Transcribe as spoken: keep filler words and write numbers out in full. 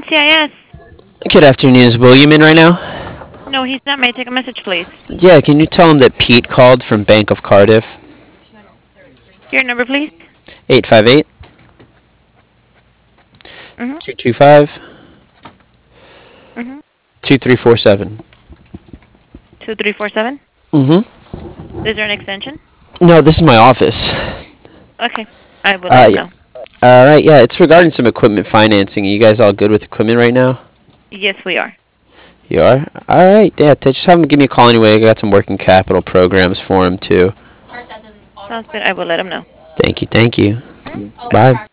C I S. Good afternoon. Is William in right now? No, he's not. May I take a message, please? Yeah, can you tell him that Pete called from Bank of Cardiff? Your number, please. eight five eight, Mhm. two two five, Mhm. two three four seven. Two three four seven. Mm-hmm. Is there an extension? No, this is my office. Okay, I will let Uh, him yeah. know. All right, yeah, it's regarding some equipment financing. Are you guys all good with equipment right now? Yes, we are. You are? All right, yeah, t- just have him give me a call anyway. I got some working capital programs for him, too. Sounds good. I will let him know. Thank you, thank you. Mhm. Bye. Bye.